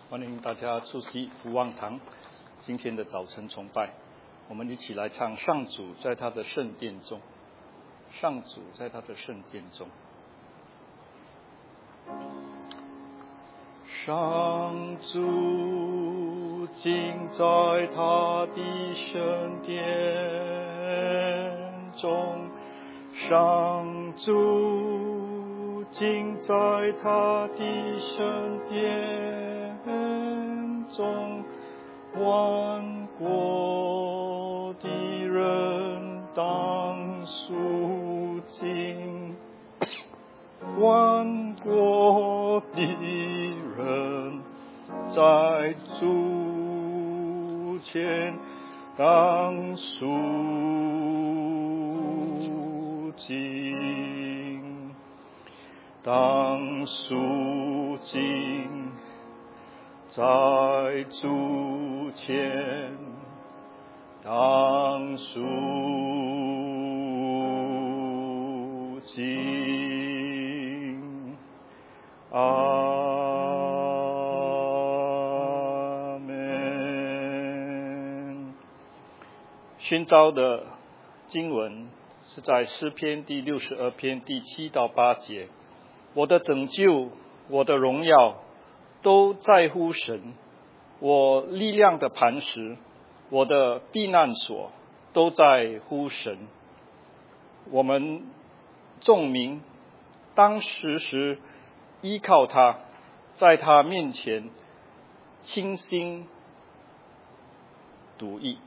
欢迎大家出席福望堂今天的早晨崇拜。我们一起来唱上主在他的圣殿中，上主在他的圣殿中。上主竟在他的圣殿中，上主竟在他的圣殿中，万国的人当肃静，万国的人在主前当肃静，当肃静，在主前当肃静。阿们。宣召的经文是在诗篇第62篇第7到8节。我的拯救，我的荣耀都在乎神，我力量的磐石，我的避难所都在乎神。我们众民当时时依靠他，在他面前倾心独意。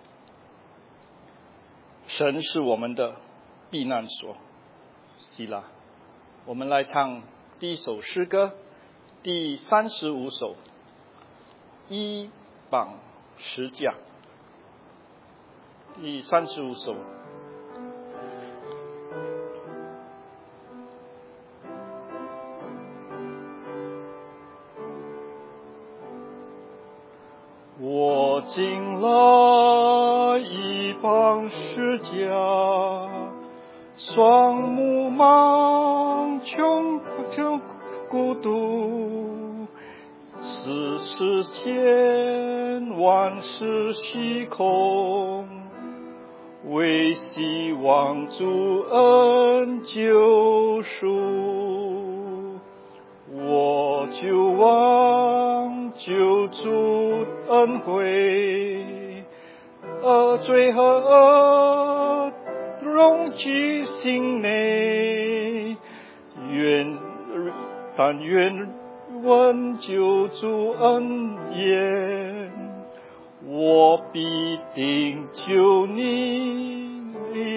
神是我们的避难所。希腊，我们来唱第一首诗歌，第35首，依傍十架。第35首。我进了一旁十架，双目盲穷孤独，此世间万事虚空，唯希望主恩救赎。我就望救主恩惠，罪和恶容居心内，但愿闻救主恩言，我必定救你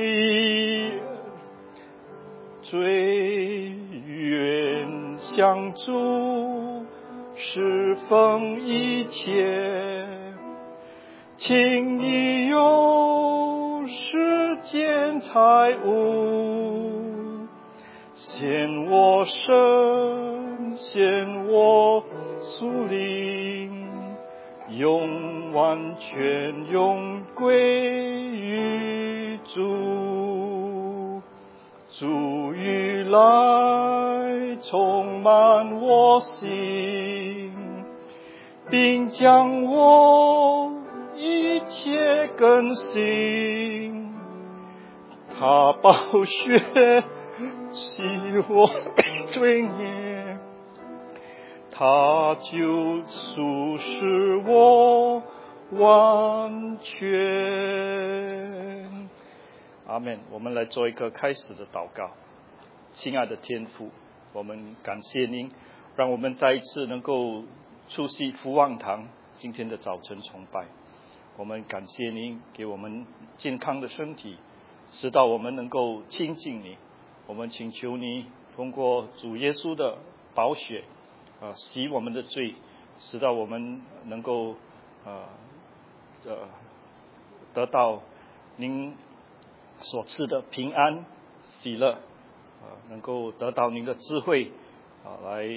最愿向主侍奉一切，请你用世间财物献我身，献我属灵，用完全用归于主。主欲来充满我心，并将我一切更新，他宝血洗我罪孽，他救赎使我完全。阿们。我们来做一个开始的祷告。亲爱的天父，我们感谢您，让我们再一次能够出席福望堂今天的早晨崇拜。我们感谢您给我们健康的身体，使到我们能够亲近你。我们请求你通过主耶稣的宝血洗我们的罪，使到我们能够得到您所赐的平安喜乐，能够得到您的智慧来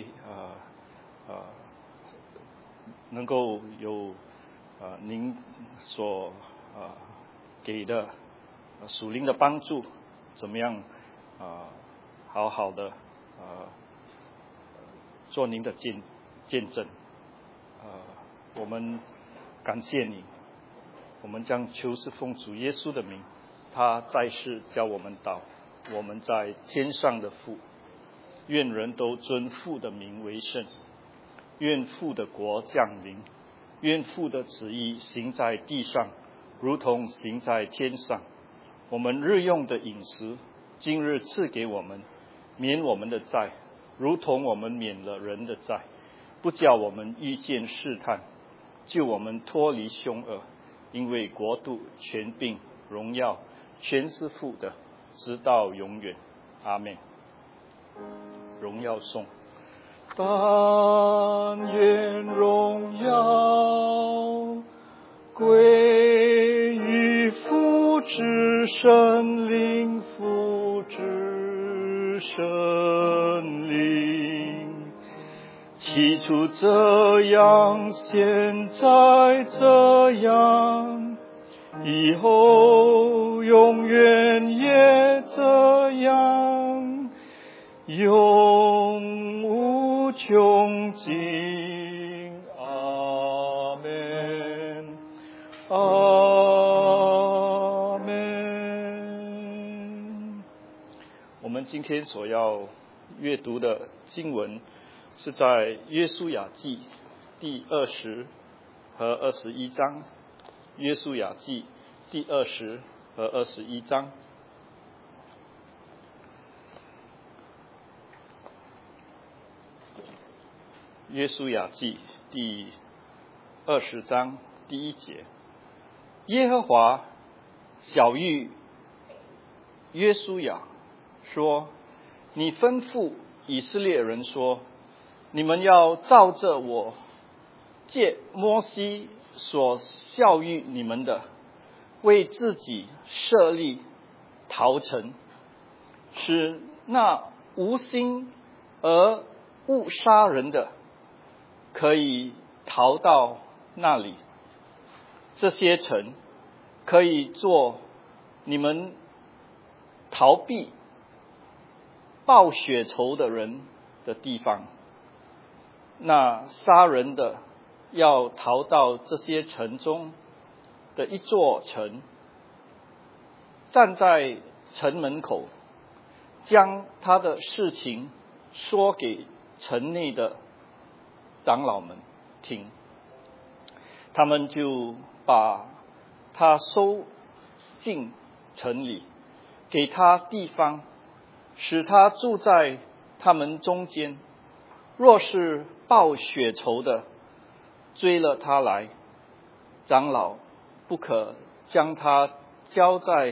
能够有您所给的属灵的帮助，怎么样好好的做您的见证。 我们感谢你，我们将求是奉主耶稣的名，他在世教我们道，我们在天上的父，愿人都尊父的名为圣，愿父的国降临，愿父的旨意行在地上，如同行在天上。我们日用的饮食，今日赐给我们，免我们的债，如同我们免了人的债，不叫我们遇见试探，救我们脱离凶恶。因为国度、权柄、荣耀，全是父的，直到永远。阿们。荣耀颂。但愿荣耀归于父之圣灵，父之圣灵。起初这样，现在这样，以后永远也这样，永无穷尽。阿们，阿们。我们今天所要阅读的经文是在约书亚记第20和21章。约书亚记第20和21章。约书亚记第20章第1节，耶和华晓谕约书亚说：你吩咐以色列人说，你们要照着我借摩西所教育你们的，为自己设立逃城，使那无心而误杀人的可以逃到那里。这些城可以做你们逃避报血仇的人的地方。那杀人的要逃到这些城中的一座城，站在城门口，将他的事情说给城内的长老们听。他们就把他收进城里，给他地方，使他住在他们中间。若是报血仇的追了他来，长老不可将他交在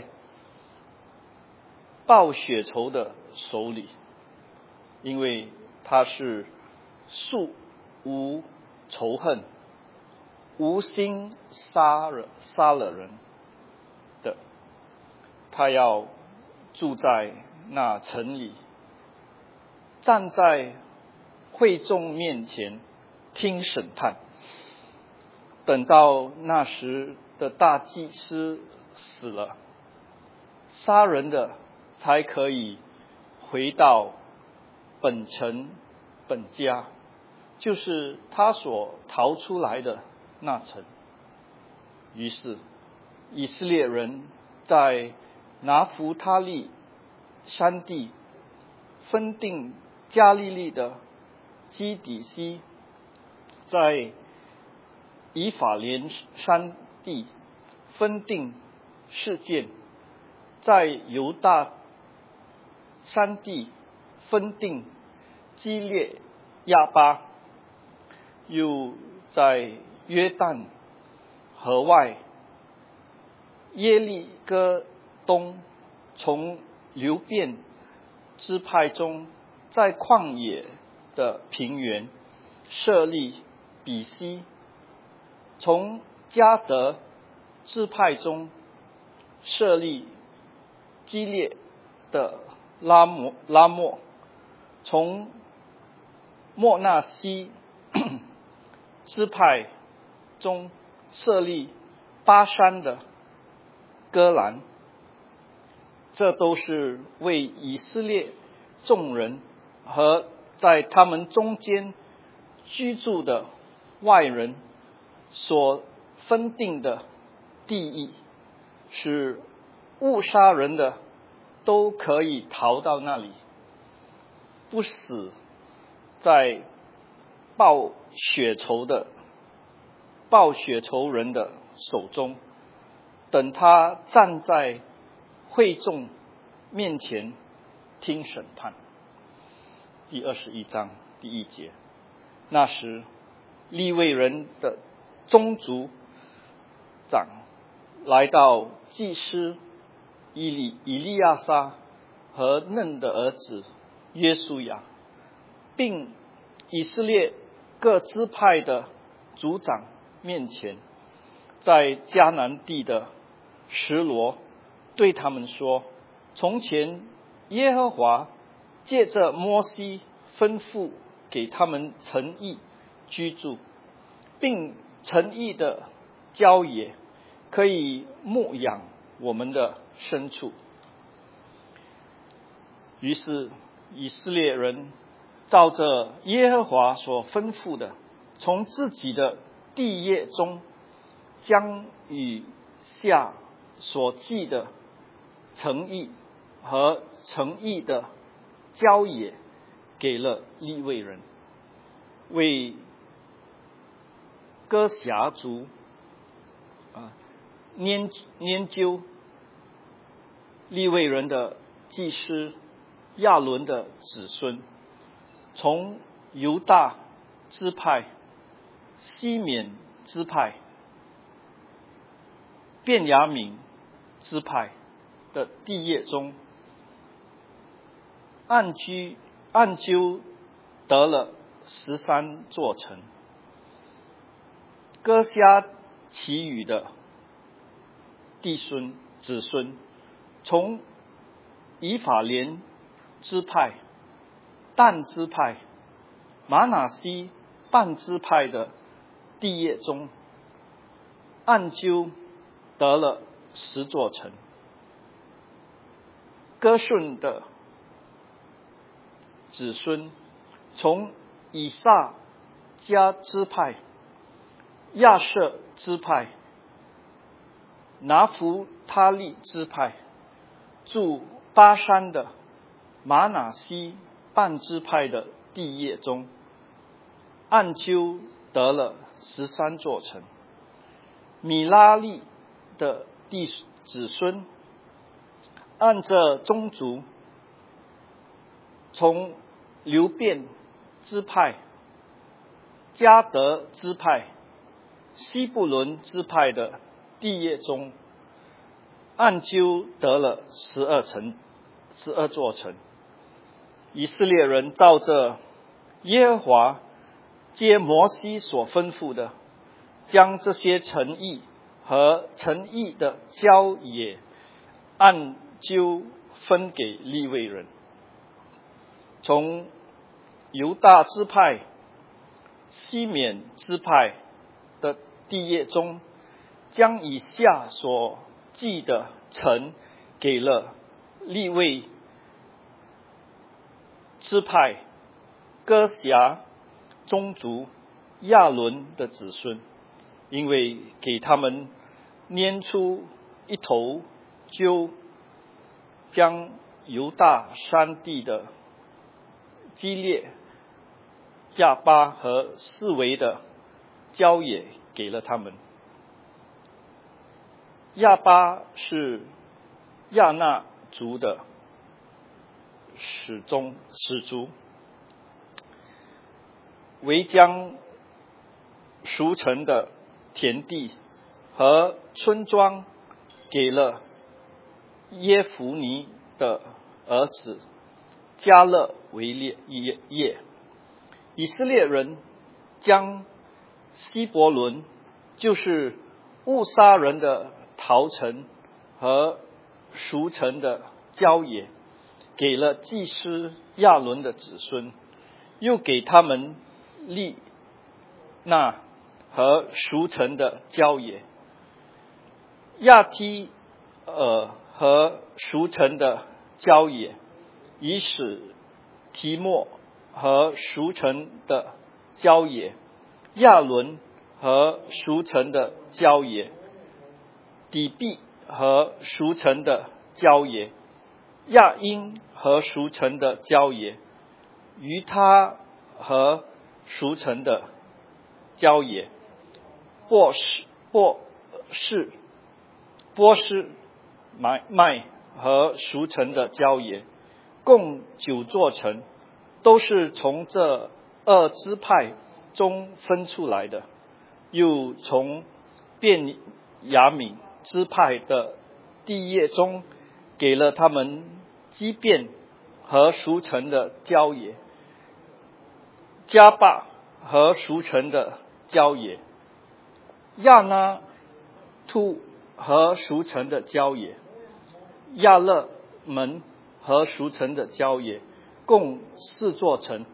报血仇的手里，因为他是素无仇恨、无心杀了人的。他要住在那城里，站在会众面前听审判。等到那时的大祭司死了，杀人的才可以回到本城本家，就是他所逃出来的那城。于是以色列人在拿弗他利山地分定加利利的基底西，在以法莲山地分定示剑，在犹大山地分定基列亚巴，又在约旦河外耶利哥东，从流便支派中，在旷野的平原设立比西，从迦得支派中设立基列的拉莫，从莫纳西支派中设立巴山的哥兰。这都是为以色列众人和在他们中间居住的外人所分定的地义，使误杀人的都可以逃到那里，不死在报血仇人的手中，等他站在会众面前听审判。第21章第1节，那时利未人的宗族长来到祭司以利亚撒和嫩的儿子约书亚，并以色列各支派的族长面前，在迦南地的示罗对他们说：从前耶和华借着摩西吩咐给他们城邑居住，并城邑的郊野可以牧养我们的牲畜。于是以色列人照着耶和华所吩咐的，从自己的地业中将与下所记的城邑和城邑的郊野给了利未人，为哥辖族研究利未人的祭司亚伦的子孙，从犹大支派、西缅支派、便雅悯支派的地业中，按究得了13座城，割下其余的子孙，从以法莲支派、但支派、玛拿西半支派的地业中，按究得了10座城。哥顺的子孙，从以撒迦支派、亚设支派、拿弗他利支派，住巴山的玛拿西半支派的地业中，按究得了13座城。米拉利的子孙，按着宗族，从流便支派、迦得支派、西布伦支派的地业中，按究得了12座城。以色列人照着耶和华借摩西所吩咐的，将这些城邑和城邑的郊野按究分给利未人，从犹大支派、西缅支派的地业中，将以下所记的城给了利未支派哥辖宗族亚伦的子孙，因为给他们拈出一头阄，将犹大山地的基列、亚巴和四围的郊野给了他们。亚巴是亚衲族的始祖，为将熟成的田地和村庄给了耶孚尼的儿子迦勒为业。以色列人将希伯伦，就是误杀人的逃城和赎城的郊野，给了祭司亚伦的子孙，又给他们利那和赎城的郊野。亚梯和赎城的郊野，以使提莫和赎城的郊野， 亚伦和属城的郊野，底璧和属城的郊野，亚因和属城的郊野，于他和属城的郊野，波斯麦和属城的郊野，共9座城，都是从这2支派中分出来的。又从便雅悯支派的地业中，给了他们基遍和属城的郊野，加巴和属城的郊野，亚那突和属城的郊野，亚勒门和属城的郊野，共4座城。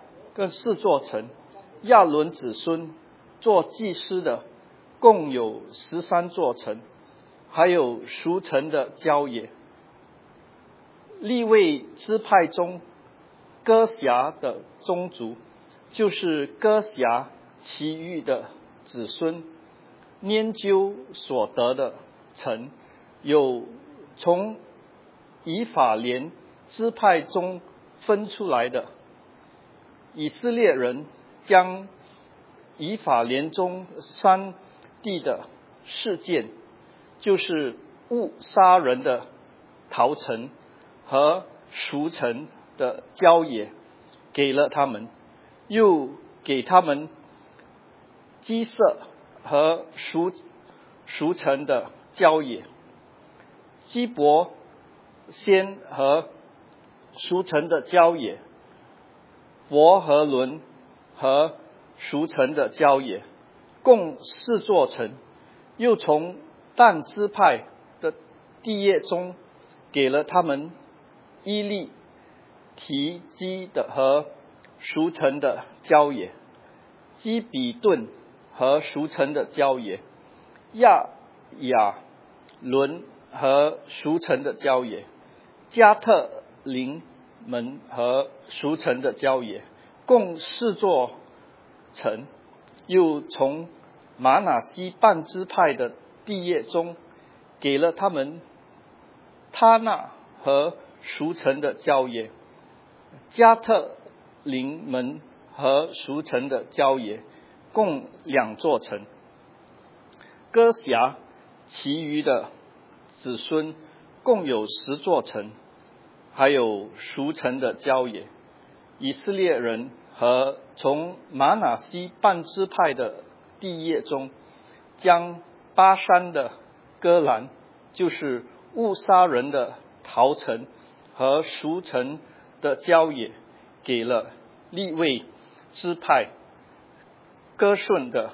亚伦子孙做祭司的，共有13座城，还有属城的郊野。利未支派中，哥辖的宗族，就是哥辖其余的子孙拈阄所得的城，有从以法莲支派中分出来的。以色列人将以法莲中3地的事件，就是误杀人的逃城和赎城的郊野，给了他们，又给他们基色和赎城的郊野，基伯先和赎城的郊野，伯和伦和赎城的郊野，共4座城。又从但支派的地业中，给了他们伊利、提基的和赎城的郊野，基比顿和赎城的郊野，亚雅伦和赎城的郊野，加特林门和赎城的郊野，共4座城。又从玛拿西半支派的地业中，给了他们他那和赎城的郊野，加特林门和赎城的郊野，共2座城。哥辖其余的子孙共有10座城，还有赎城的郊野。以色列人和从玛拿西半支派的地业中，将巴珊的戈兰，就是误杀人的逃城和赎城的郊野，给了利未支派哥顺的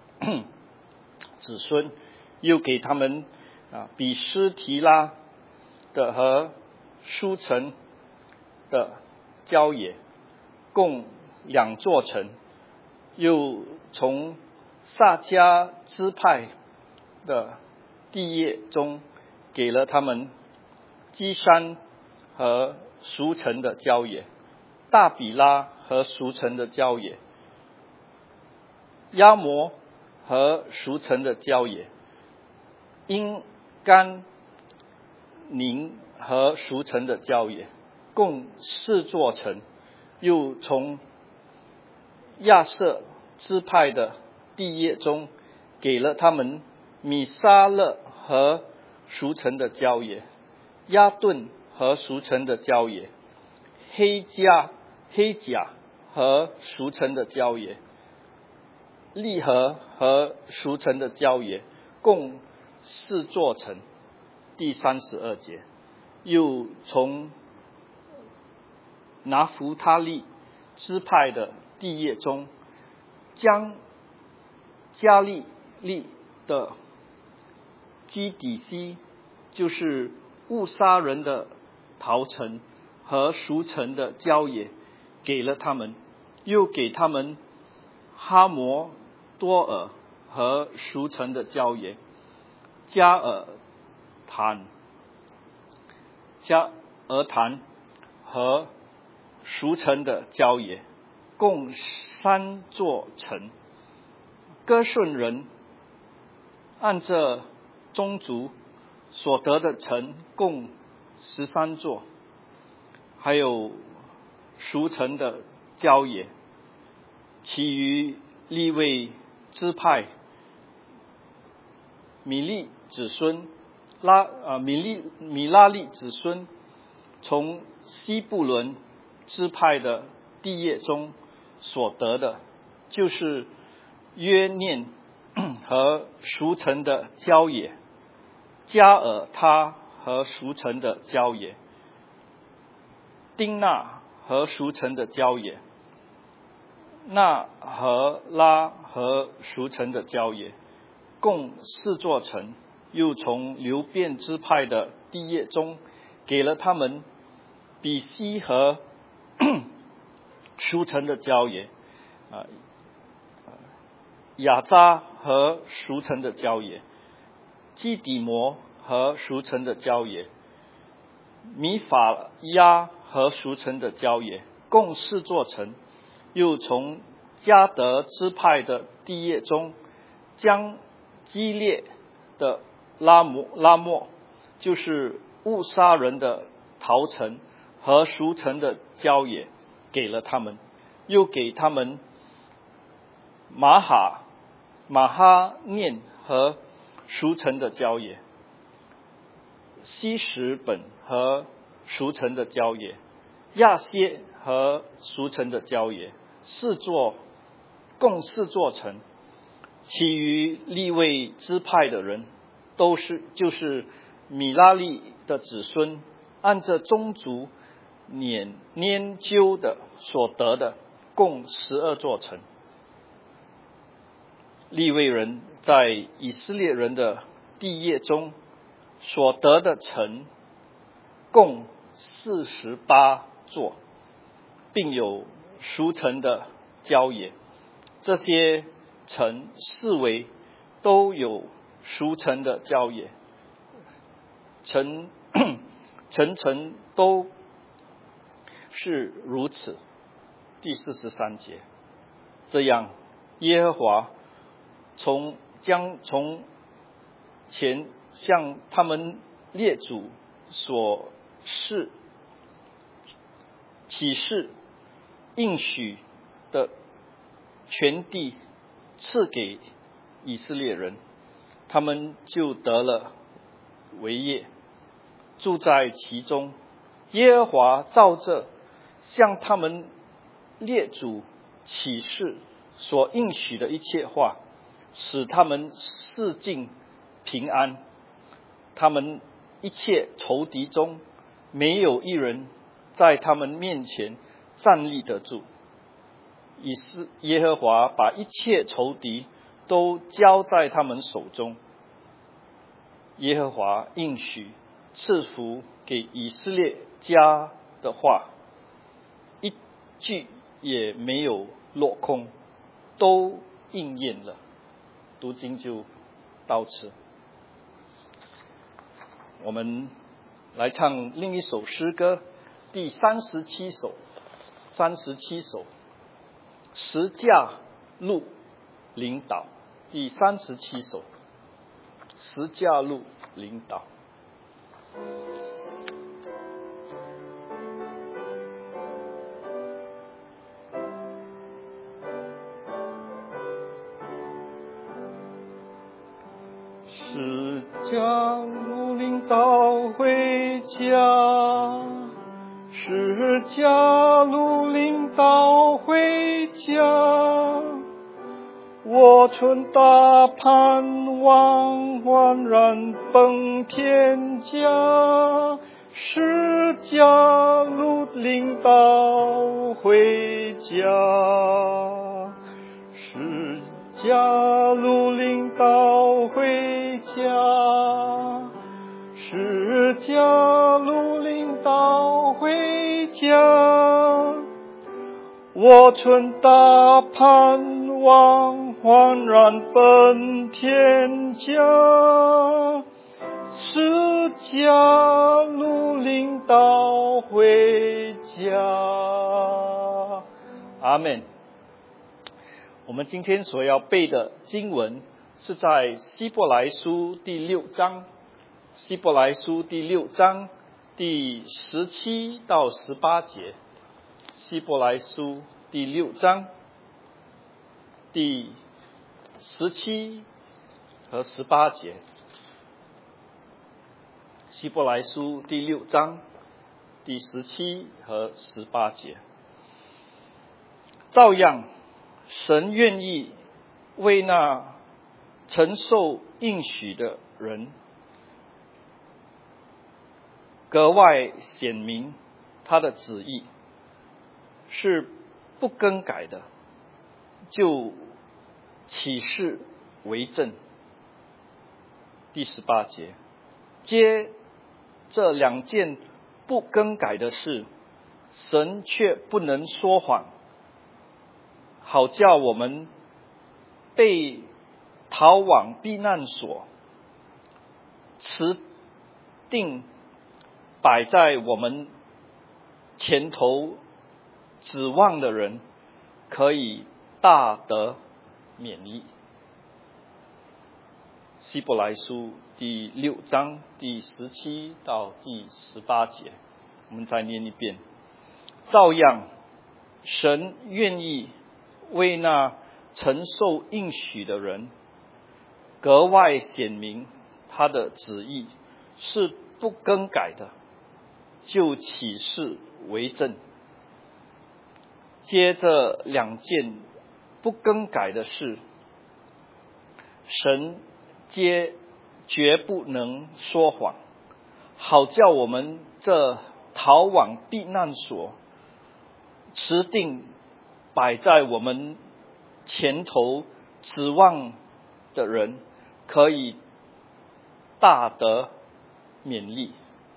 子孙，又给他们比斯提拉的和书城的郊野，共2座城。又从撒迦支派的地业中，给了他们基山和赎城的郊野，大比拉和赎城的郊野，亚摩和赎城的郊野，因甘宁和赎城的郊野，共4座城。又从亚设支派的地业中，给了他们米沙勒和赎城的郊野，亚顿和赎城的郊野，黑甲和赎城的郊野，利和赎城的郊野，共4座城。第32节，又从拿弗他利支派的地业中，将加利利的基底西，就是误杀人的逃城和赎城的郊野，给了他们，又给他们哈摩多尔和赎城的郊野，加尔坛和赎城的郊野，共3座城。 歌顺人按着宗族所得的城共13座，还有赎城的郊野，其余利未支派米拉利子孙从西布伦支派的地业中所得的，就是约念和赎城的郊野，加尔他和赎城的郊野，丁纳和赎城的郊野，那和拉和赎城的郊野，共4座城。又从流便支派的地业中给了他们比西和赎城的郊野，雅扎和赎城的郊野，基底摩和赎城的郊野，米法亚和赎城的郊野，共4座城。又从迦得支派的地业中将基列的拉末，就是乌撒人的逃城和赎城的郊野给了他们，又给他们马哈念和赎城的郊野，希实本和赎城的郊野，亚歇和赎城的郊野，共4座城。其余利未支派的人就是米拉利的子孙，按着宗族拈阄的所得的，共12座城。利未人在以色列人的地业中所得的城共48座，并有赎城的郊野。这些城四围都有赎城的郊野，城都是如此。第43节，这样耶和华将从前向他们列祖所起誓应许的全地赐给以色列人，他们就得了为业，住在其中。耶和华照着向他们列祖起誓所应许的一切话，使他们四境平安。他们一切仇敌中没有一人在他们面前站立得住。耶和华把一切仇敌都交在他们手中。耶和华应许赐福给以色列家的话，一句也没有落空，都应验了。读经就到此。我们来唱另一首诗歌，第37首十架路领导。第37首十架路领导。十架路领导回家，十架路领导回家，我存大盼望焕然奔天家，十架路领导回家，十架路领导回家，十架路领导回家，我存大盼望焕然奔天家，十架路领导回家。阿们。 我们今天所要背的经文是在希伯来书第6章，希伯来书第6章第17到18节，希伯来书第6章第17和18节，希伯来书第6章第17和18节。照样，神愿意为那承受应许的人格外显明他的旨意，是不更改的，就起誓为证。第18节，接这2件不更改的事，神却不能说谎，好叫我们被逃往避难所，持定摆在我们前头指望的人，可以大得勉励。希伯来书第6章第17到第18节，我们再念一遍。照样，神愿意为那承受应许的人格外显明他的旨意，是不更改的，就起誓为证。接着2件不更改的事，神绝不能说谎，好叫我们这逃往避难所，持定摆在我们前头指望的人，可以大得勉励。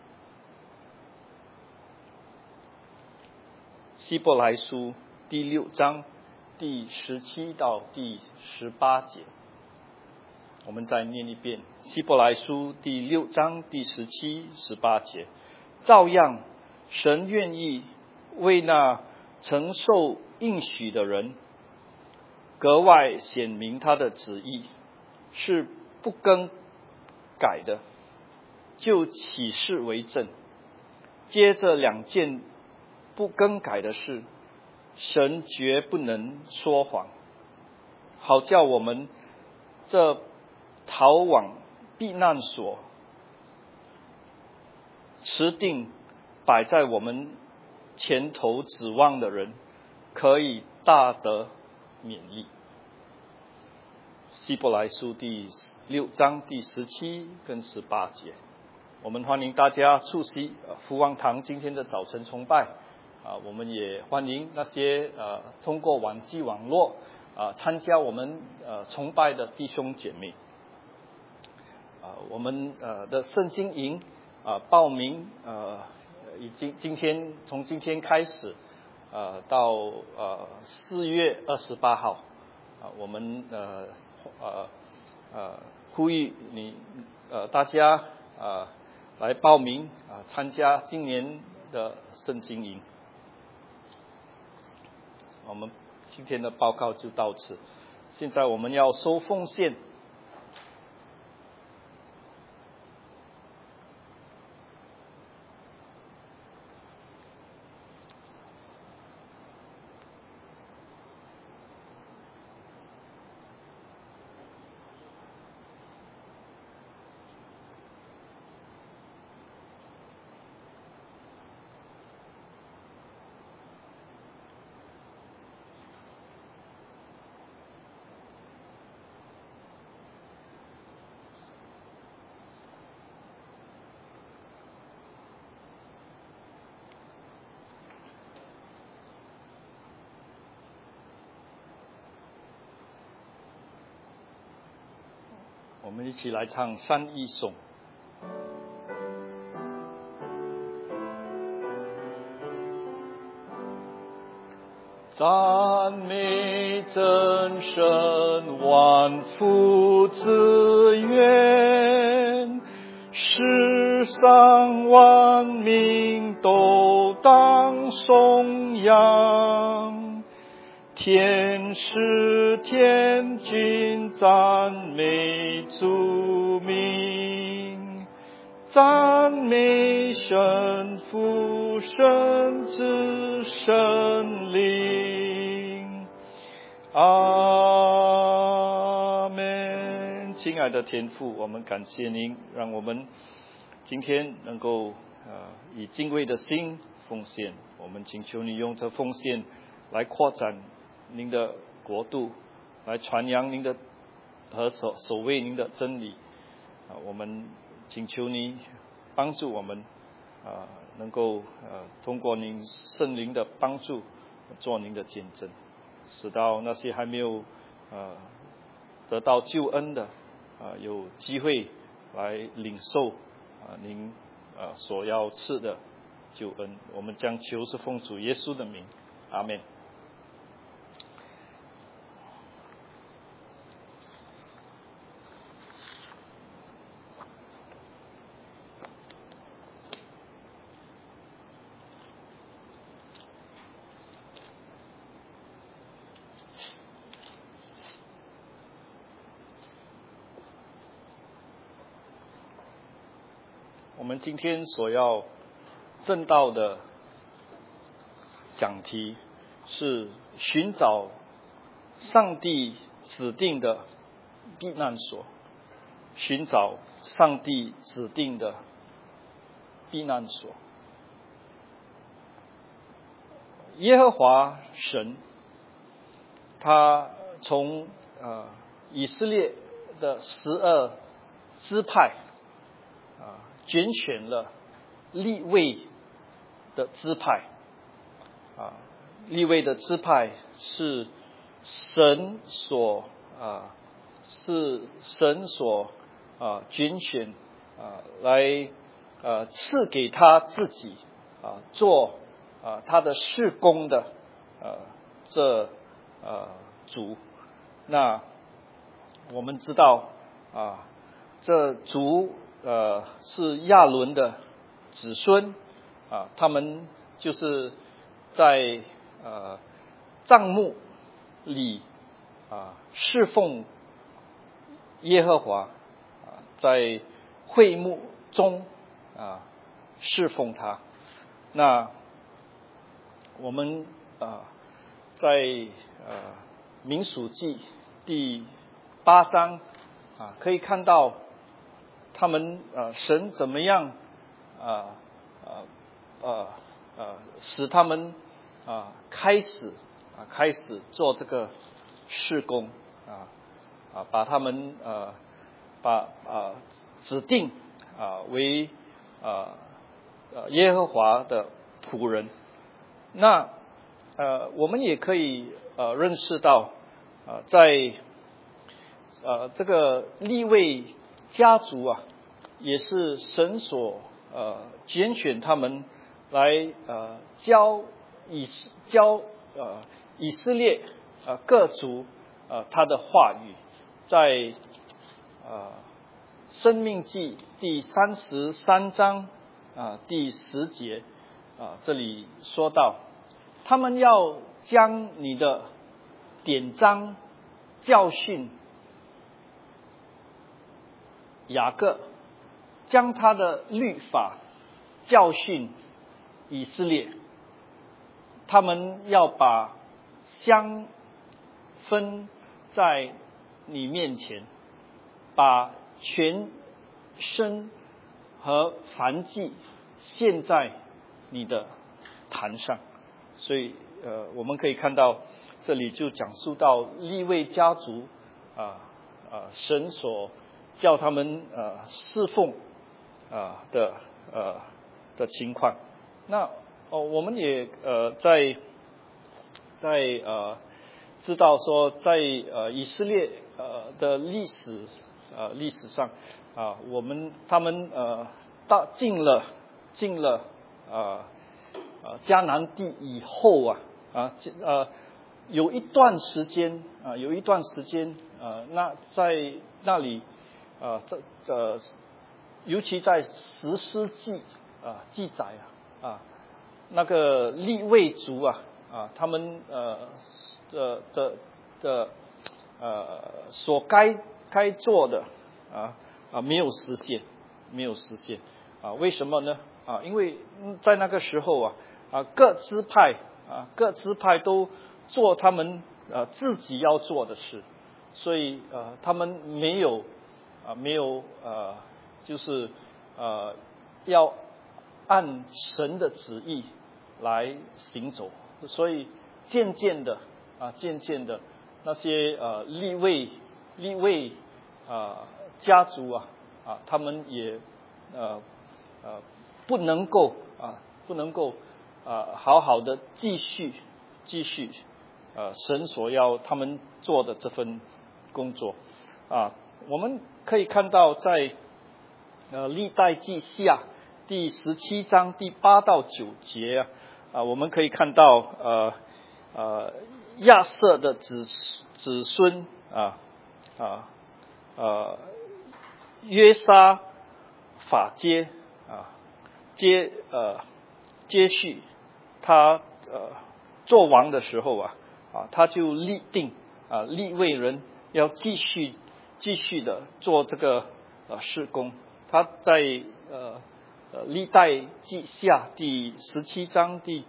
希伯来书第6章第17到第18节，我们再念一遍。希伯来书第6章第17、18节，照样，神愿意为那承受应许的人格外显明他的旨意，是不更改的，就起誓为证。接着2件不更改的事，神绝不能说谎，好叫我们这逃往避难所，持定摆在我们前头指望的人，可以大得勉励。希伯来书第6章第17跟18节，我们欢迎大家出席福望堂今天的早晨崇拜。我们也欢迎那些通过网际网络参加我们崇拜的弟兄姐妹。我们的圣经营报名已经从今天开始到4月28号，我们呼吁大家来报名参加今年的圣经营。我们今天的报告就到此，现在我们要收奉献。我们一起来唱三一颂。赞美真神万福之源，世上万民都当颂扬。 天使天君赞美主名，赞美神父神子神灵。阿们。亲爱的天父，我们感谢您，让我们今天能够以敬畏的心奉献。我们请求你用这奉献来扩展您的国度，来传扬您的和守卫您的真理。我们请求你帮助我们能够通过您圣灵的帮助做您的见证，使到那些还没有得到救恩的有机会来领受您所要赐的救恩。我们将求是奉主耶稣的名，阿们。我们今天所要正道的讲题是寻找上帝指定的避难所。寻找上帝指定的避难所。耶和华神，他从以色列的12支派拣选了利未的支派。利未的支派是神所拣选来赐给他自己做他的事工的族。那我们知道这族是亚伦的子孙他们就是在帐幕里侍奉耶和华，在会幕中侍奉他。那我们在民数记第8章可以看到他们神怎么样使他们开始做这个事工把他们指定为耶和华的仆人。那我们也可以认识到在这个利未家族也是神所拣选他们来教以色列各族他的话语。在申命记第33章第10节这里说到，他们要将你的典章教训雅各，将他的律法教训以色列。他们要把香分在你面前，把全身和燔祭献在你的坛上。所以我们可以看到这里就讲述到利未家族神所叫他们侍奉的情况。那我们也在知道说，在以色列的历史上他们进了迦南地以后有一段时间那在那里尤其在士师记记载那个利未族他们所该做的没有实现为什么呢？因为在那个时候各支派都做他们自己要做的事，所以他们没有就是要按神的旨意来行走，所以渐渐的那些利未家族他们也不能够好好的继续神所要他们做的这份工作我们可以看到在历代记下第17章第8到9节我们可以看到亚瑟的子孙约沙法接续他做王的时候他就立定利未人要继续的做这个事工。他在历代记下第17章第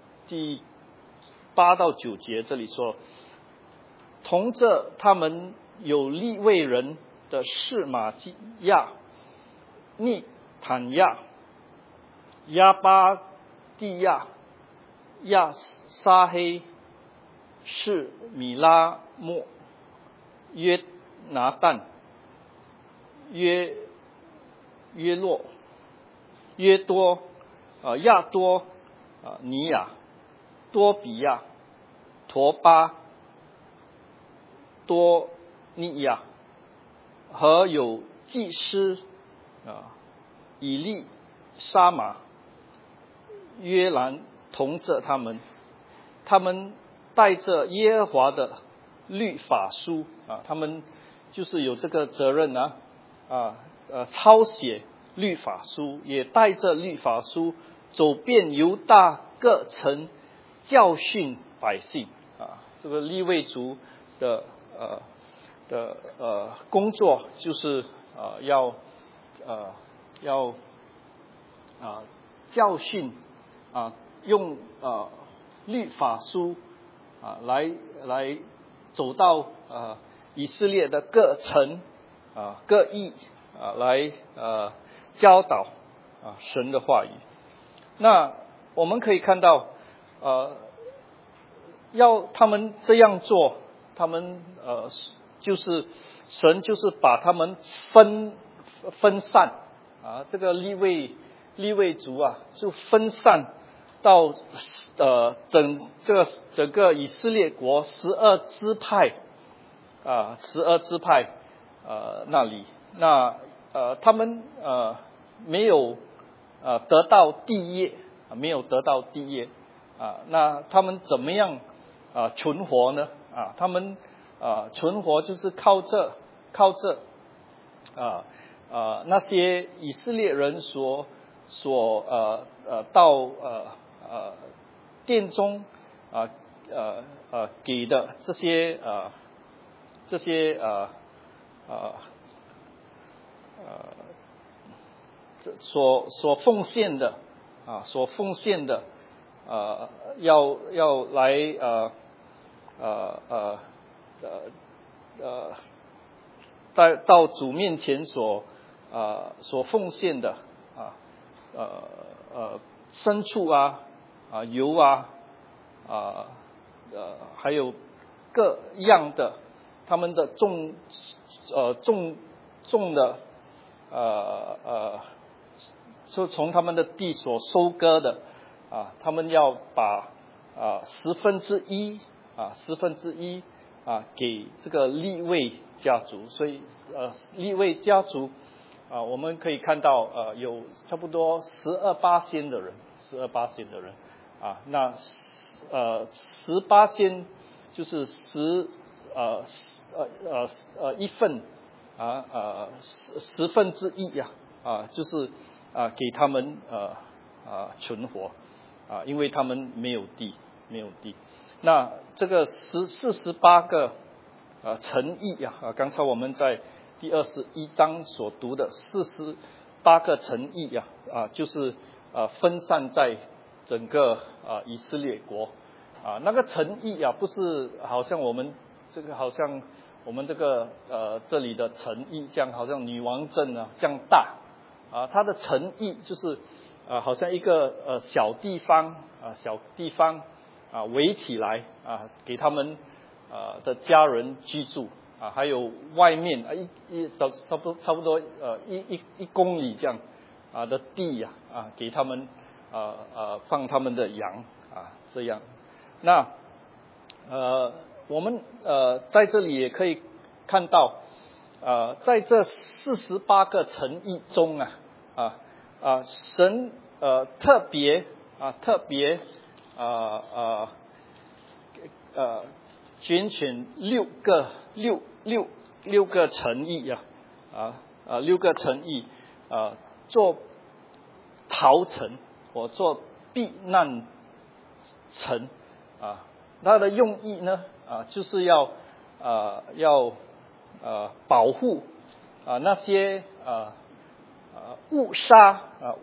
8到9节这里说，同着他们有利未人的示玛基亚、尼坦亚、亚巴蒂亚、亚沙黑、是米拉莫、约拿旦、约洛、约多、亚多、尼亚、多比亚、陀巴、多尼亚和有祭司以利沙玛、约兰同着他们带着耶和华的律法书他们就是有这个责任抄写律法书，也带着律法书走遍犹大各城，教训百姓这个利未族的工作就是要教训用律法书来走到以色列的各城各邑来教导神的话语。那我们可以看到要他们这样做，他们就是神就是把他们分散这个利未族就分散到整个以色列国12支派那里。那他们没有得到地业，那他们怎么样存活呢？他们存活就是靠着那些以色列人所到殿中给的这些所奉献的要来到主面前所奉献的牲畜油还有各样的他们的种的就从他们的地所收割的他们要把1/10给这个利未家族。所以利未家族我们可以看到有差不多12%的人那18%就是一份1/10就是给他们存活因为他们没有地没有地。那这个48个城邑啊，刚才我们在第21章所读的48个城邑啊，就是分散在整个以色列国那个城邑不是好像我们这个这里的城邑这样，好像女王镇这样大它的城邑就是好像一个小地方围起来给他们的家人居住还有外面差不多1公里这样的地给他们放他们的羊这样。那我们在这里也可以看到在这48个城邑中神特别拣选6个城邑6个城邑做逃城或做避难城它的用意呢就是要保护那些误杀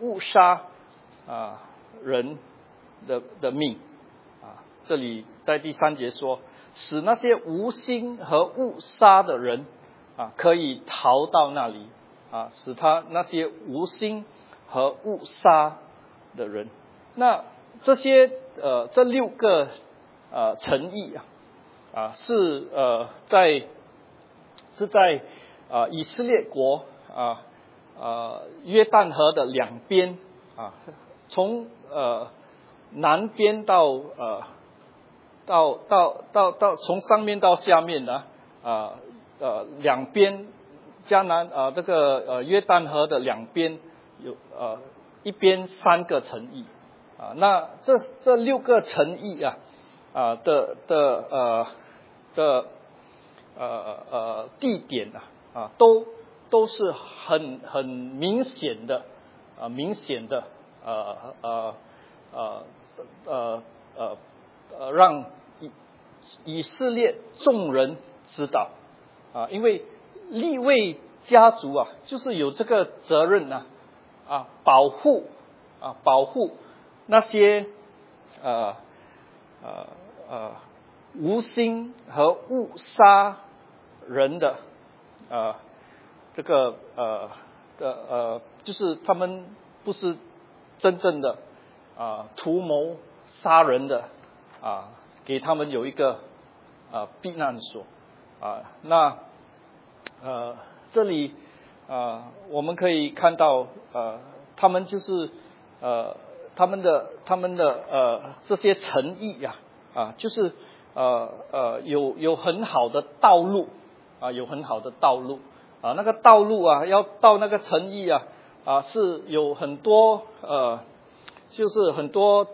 人的命这里在第3节说，使那些无心和误杀的人可以逃到那里使他那些无心和误杀的人。那这些这6个城邑是在以色列国约旦河的两边从南边到从上面到下面两边迦南这个约旦河的两边有一边3个城邑那这6个城邑的地点都是很明显的让以色列众人知道因为利未家族就是有这个责任保护那些无心和误杀人的这个就是他们不是真正的图谋杀人的给他们有一个避难所那这里我们可以看到他们就是他们的这些城邑就是有很好的道路有很好的道路那个道路要到那个城邑是有很多就是很多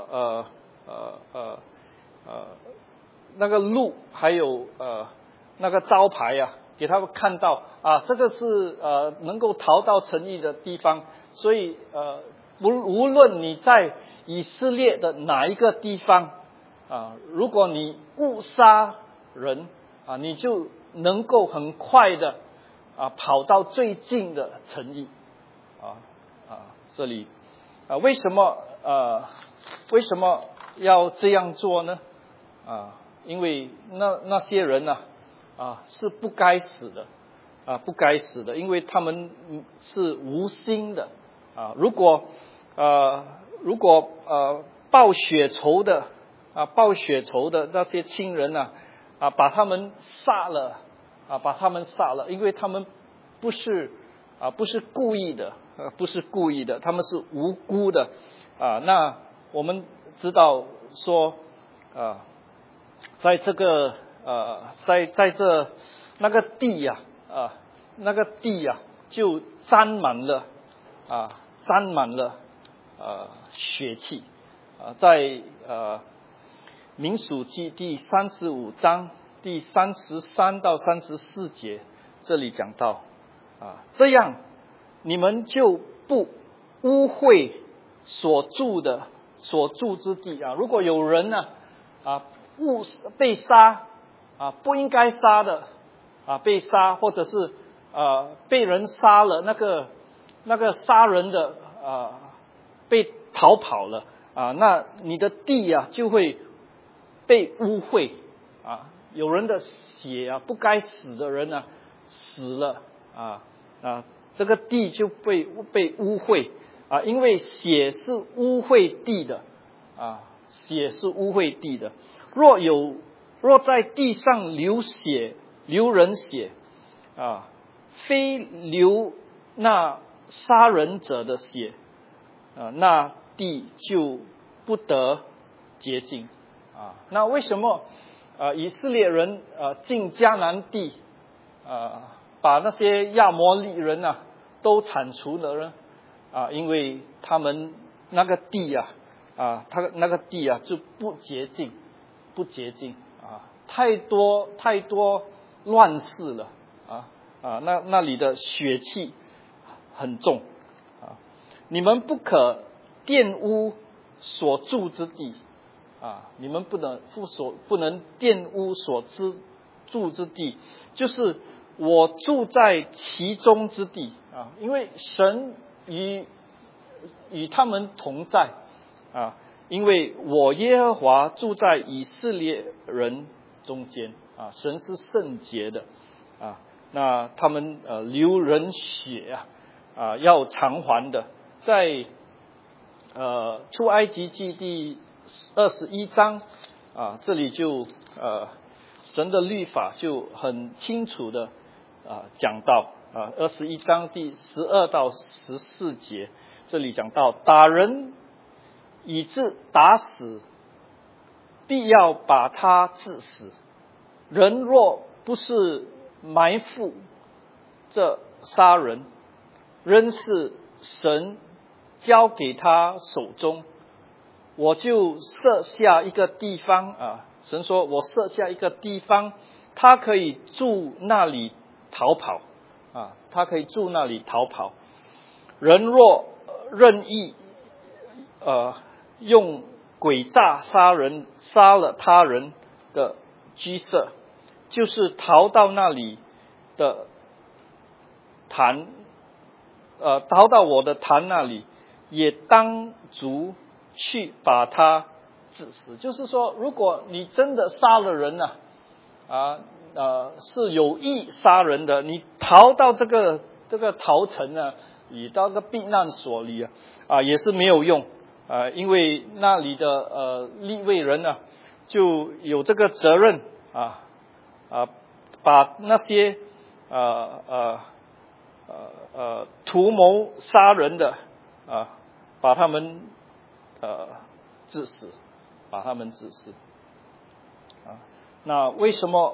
那个路还有那个招牌给他们看到这个是能够逃到城邑的地方。所以无论你在以色列的哪一个地方如果你误杀人你就能够很快的跑到最近的城邑这里为什么要这样做呢因为那些人是不该死的因为他们是无心的如果报血仇的那些亲人把他们杀了因为他们不是故意的他们是无辜的那我们知道说在这个在这那个地就沾满了血气在民数记第35章第33到34节这里讲到这样你们就不污秽所住之地如果有人被杀不应该杀的被杀，或者是被人杀了，那个杀人的被逃跑了那你的地就会被污秽有人的血不该死的人死了这个地就被污秽因为血是污秽地的血是污秽地的。若在地上流人血非流那杀人者的血那地就不得洁净那为什么以色列人进迦南地把那些亚摩利人都铲除了呢因为他们那个地他那个地就不洁净太多乱世了那里的血气很重你们不可玷污所住之地你们不能玷污所住之地，就是我住在其中之地因为神与他们同在因为我耶和华住在以色列人中间神是圣洁的那他们流人血要偿还的，在出埃及记第21章这里就神的律法就很清楚的讲到21章第12到14节，这里讲到打人以致打死，必要把他治死。人若不是埋伏这杀人，仍是神交给他手中，我就设下一个地方神说我设下一个地方，他可以住那里逃跑他可以住那里逃跑。人若任意用诡诈杀了他人的居舍，就是逃到那里的坛逃到我的坛那里，也当足去把他治死。就是说，如果你真的杀了人是有意杀人的，你逃到这个逃城你到个避难所里也是没有用因为那里的利未人就有这个责任把那些图谋杀人的把他们致死那为什么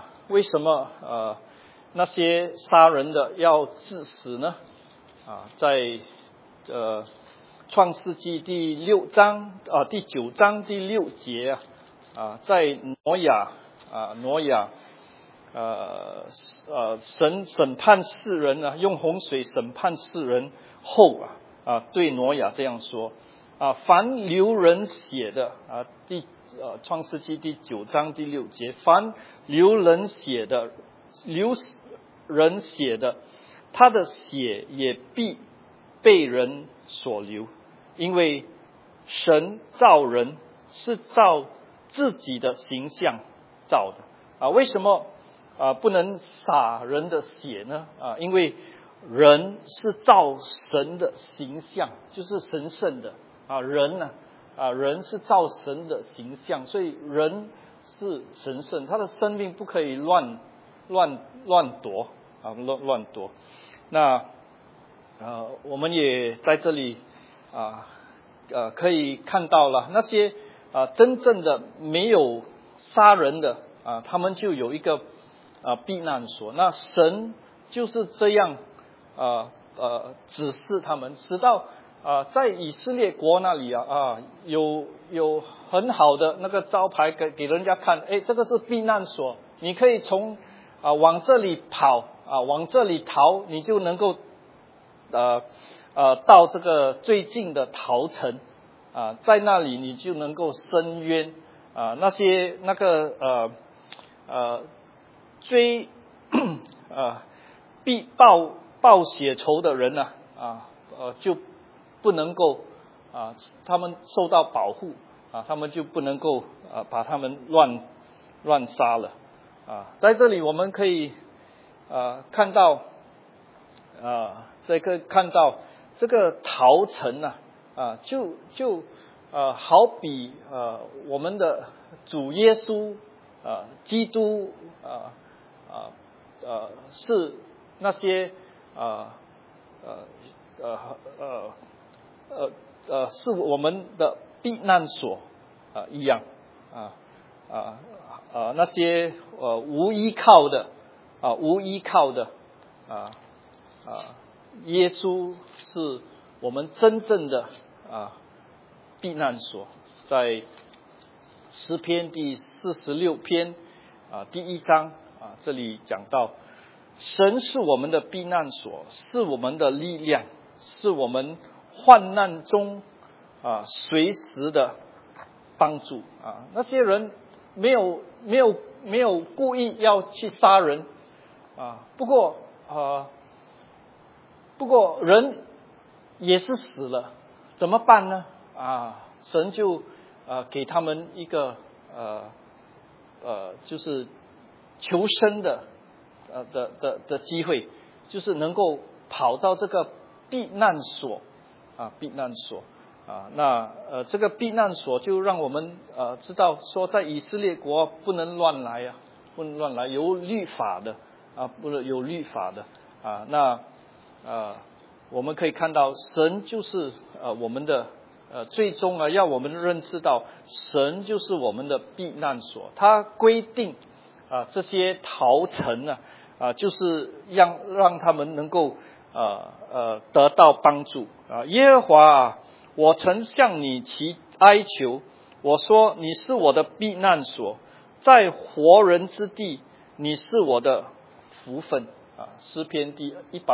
那些杀人的要致死呢在创世纪第9章第6节在挪亚神审判世人用洪水审判世人后对挪亚这样说凡流人血的创世纪第9章第6节，凡流人血的他的血也必被人所流，因为神造人是照自己的形象造的为什么不能洒人的血呢因为人是照神的形象，就是神圣的人是照神的形象，所以人是神圣，他的生命不可以乱夺那我们也在这里可以看到了那些真正的没有杀人的他们就有一个避难所。那神就是这样指示他们，直到在以色列国那里有很好的那个招牌给人家看，这个是避难所，你可以从往这里跑往这里逃，你就能够到这个最近的逃城在那里你就能够伸冤追必报血仇的人呢就不能够他们受到保护他们就不能够把他们乱杀了在这里我们可以看到这个逃城就好比我们的主耶稣基督是那些是我们的避难所一样那些无依靠的耶稣是我们真正的避难所。在诗篇第46篇第1章这里讲到，神是我们的避难所，是我们的力量，是我们患难中随时的帮助那些人没有故意要去杀人不过人也是死了，怎么办呢神就给他们一个就是求生的机会，就是能够跑到这个避难所那这个避难所就让我们知道说，在以色列国不能乱来有律法的不是有律法的那我们可以看到神就是我们的最终要我们认识到神就是我们的避难所。他规定这些逃城就是让他们能够得到帮助耶和华我曾向你哀求，我说你是我的避难所，在活人之地你是我的福分诗篇第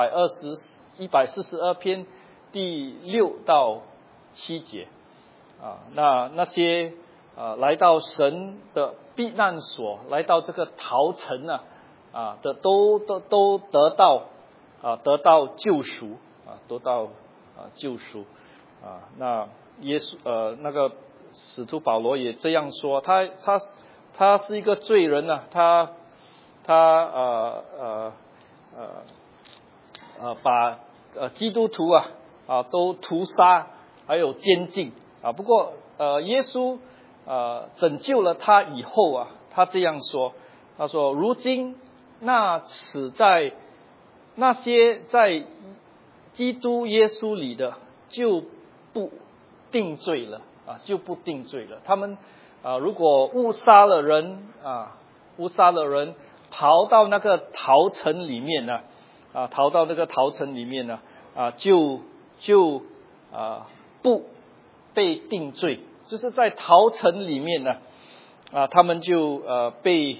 142篇第6到7节那些来到神的避难所，来到这个逃城都得到救赎那耶稣那个使徒保罗也这样说，他是一个罪人他把基督徒都屠杀还有监禁不过耶稣拯救了他以后他这样说，他说如今那些在基督耶稣里的就不定罪了他们如果误杀了人逃到那个逃城里面就不被定罪，就是在逃城里面他们就被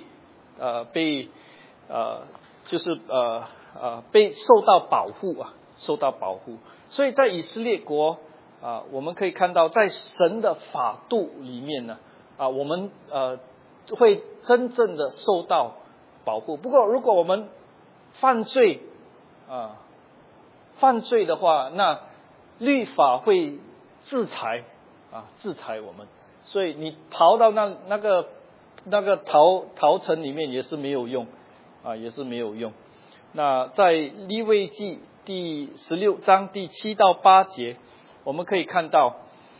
受到保护所以在以色列国我们可以看到在神的法度里面我们会真正的受到保护。不过如果我们犯罪的话，那律法会制裁我们，所以你逃到那个逃城里面也是没有用那在利未记第16章第7到8节我们可以看到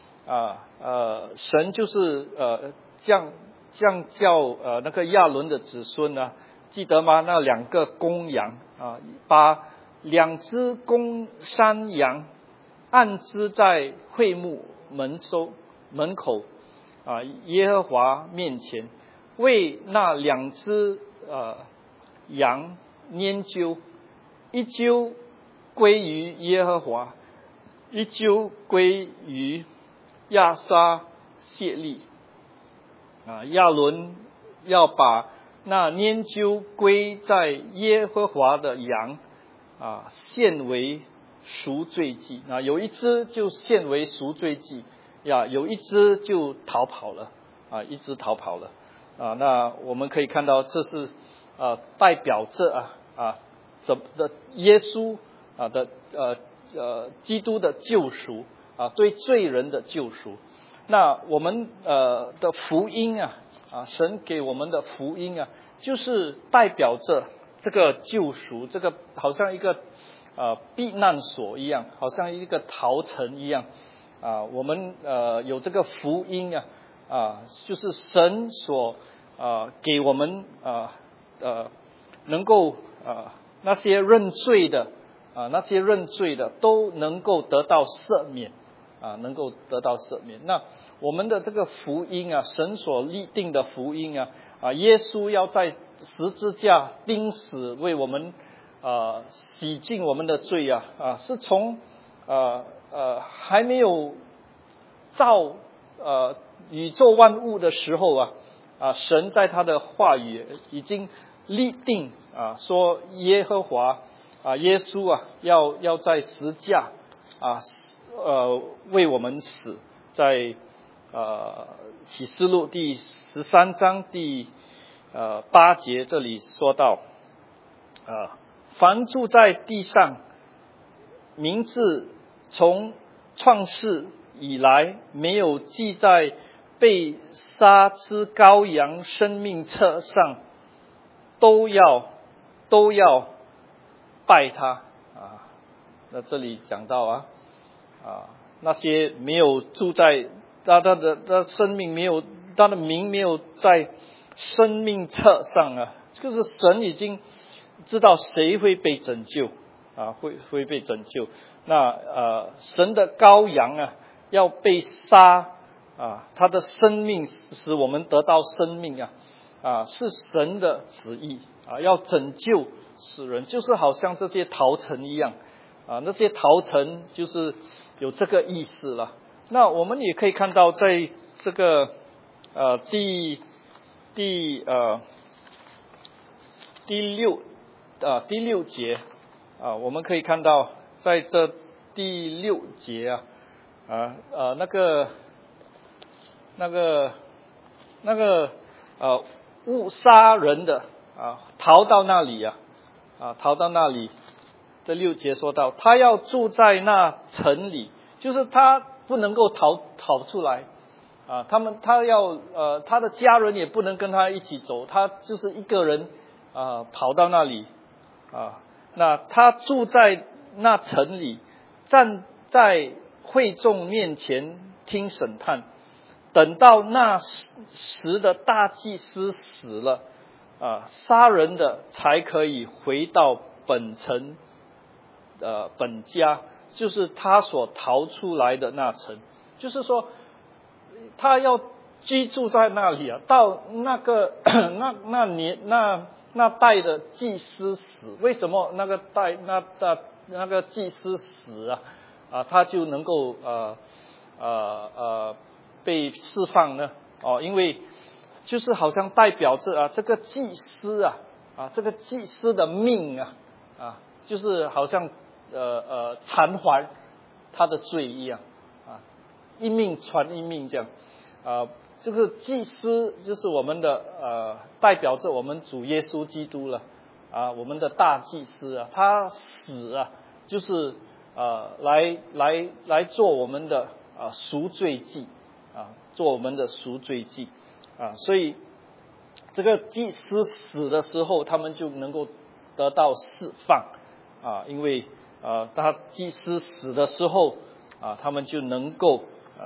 神就是叫那个亚伦的子孙记得吗？那2个公羊把2只公山羊安置在会幕门口耶和华面前，为那2只羊拈阄，一阄归于耶和华，一阄归于亚撒谢利亚伦要把那拈阄归在耶和华的羊献为赎罪祭有一只就献为赎罪祭有一只就逃跑了一直逃跑了那我们可以看到这是代表着的耶稣的基督的救赎对罪人的救赎。那我们的福音神给我们的福音就是代表着这个救赎，这个好像一个避难所一样，好像一个逃城一样我们有这个福音就是神所给我们能够那些认罪的都能够得到赦免能够得到赦免。那我们的这个福音神所立定的福音耶稣要在十字架钉死，为我们洗净我们的罪是从还没有造宇宙万物的时候神在他的话语已经立定说耶和华耶稣要在十字架为我们死。在启示录第13章第8节这里说到凡住在地上名字从创世以来没有记在被杀之羔羊生命册上，都要拜他那这里讲到那些没有住在他的生命没有，他的名没有在生命册上就是神已经知道谁会被拯救会被拯救。那神的羔羊要被杀他的生命使我们得到生命是神的旨意要拯救死人，就是好像这些逃城一样那些逃城就是有这个意思了。那我们也可以看到在这个第六节我们可以看到在这第6节那个误杀人的逃到那里逃到那里。这6节说到他要住在那城里，就是他不能够逃出来他的家人也不能跟他一起走，他就是一个人跑到那里那他住在那城里，站在会众面前听审判，等到那时的大祭司死了杀人的才可以回到本城本家，就是他所逃出来的那城。就是说他要居住在那里到那个那代的祭司死。为什么那个代那个祭司死他就能够被释放呢因为就是好像代表着这个祭司这个祭司的命就是好像偿还他的罪一样一命传一命这样这个祭司就是我们的代表着我们主耶稣基督了我们的大祭司他死就是来做我们的赎罪祭做我们的赎罪祭所以这个祭司死的时候他们就能够得到释放因为他祭司死的时候他们就能够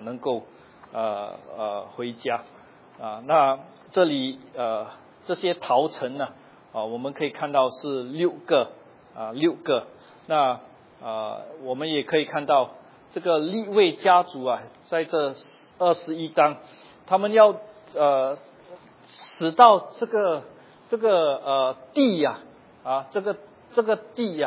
回家那这里这些逃城我们可以看到是6个那我们也可以看到这个利未家族在这21章他们要使到这个地这个地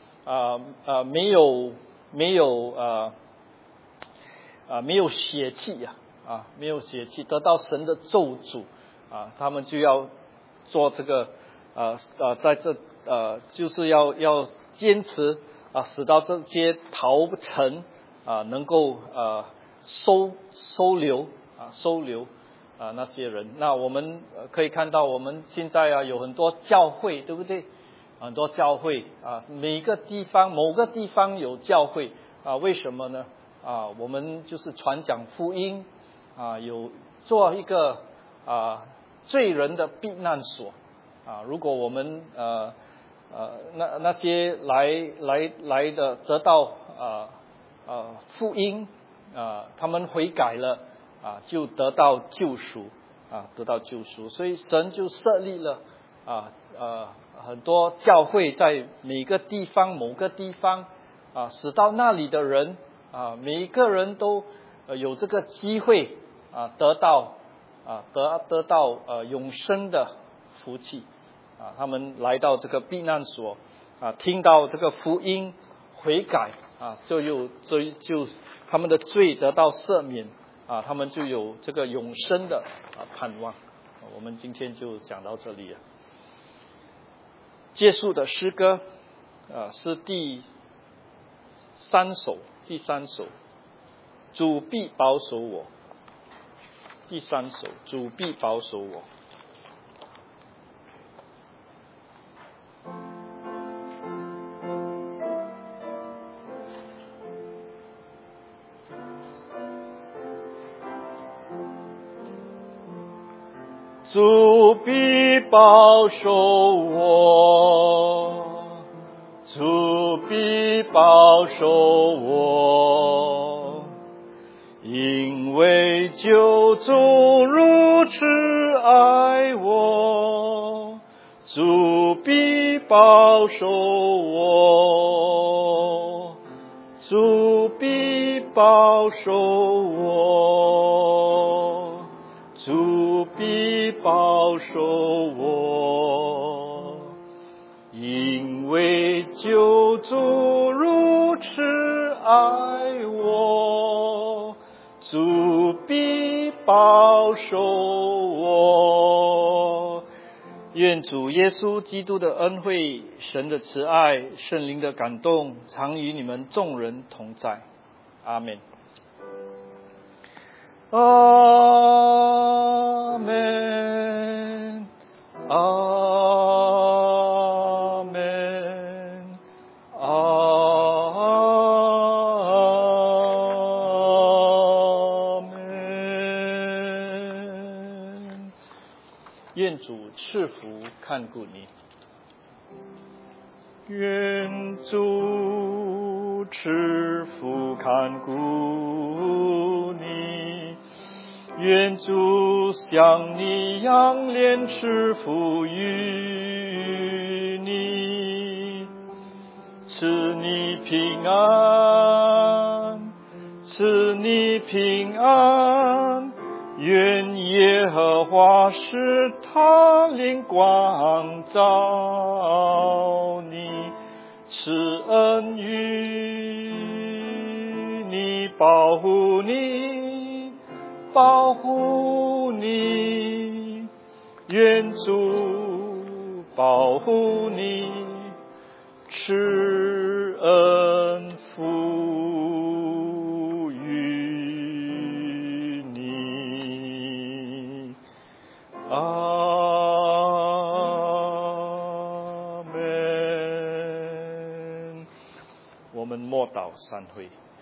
没有血气没有血气得到神的咒诅他们就要做这个在这就是要坚持使到这些逃城能够收留那些人。那我们可以看到，我们现在有很多教会，对不对？很多教会每个地方某个地方有教会为什么呢？我们就是传讲福音有做一个罪人的避难所如果我们那些来的得到福音他们悔改了就得到救赎得到救赎，所以神就设立了很多教会在每个地方某个地方使到那里的人每一个人都有这个机会得到永生的福气他们来到这个避难所听到这个福音悔改就他们的罪得到赦免他们就有这个永生的盼望。我们今天就讲到这里了。结束的诗歌是第三首，主必保守我。第三首，主必保守我。 主必保守我，主必保守我，因为救主如此爱我，主必保守我，主必保守我，主必保守我，因为救主如此爱我，主必保守我。愿主耶稣基督的恩惠、神的慈爱、圣灵的感动，常与你们众人同在。阿们。阿们，阿们，阿们。愿主赐福看顾你。愿主赐福看顾你。愿主向你仰脸赐福于你，赐你平安，赐你平安。愿耶和华使他脸光照你，赐恩于你，保护你，保护你。愿主保护你，赐恩福于你。阿们。我们默祷散会。